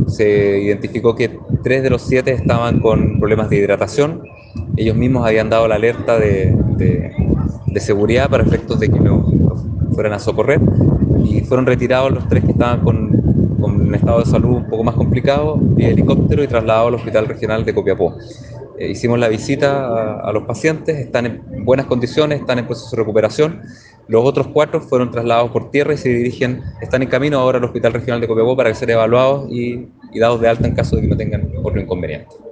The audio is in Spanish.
se identificó que 3 de los 7 estaban con problemas de hidratación. Ellos mismos habían dado la alerta de seguridad para efectos de que no fueran a socorrer, y fueron retirados los 3 que estaban con un estado de salud un poco más complicado vía helicóptero y trasladados al Hospital Regional de Copiapó. Hicimos la visita a los pacientes, están en buenas condiciones, están en proceso de recuperación. Los otros 4 fueron trasladados por tierra y están en camino ahora al Hospital Regional de Copiapó para ser evaluados y dados de alta en caso de que no tengan otro inconveniente.